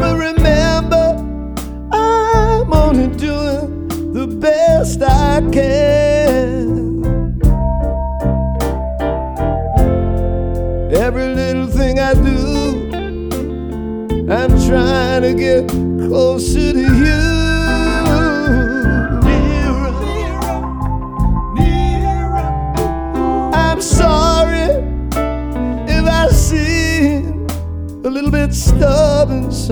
But remember, I'm only doing the best I can. Every little thing I do, I'm trying to get closer to you. Nearer, nearer. I'm sorry if I seem a little bit stubborn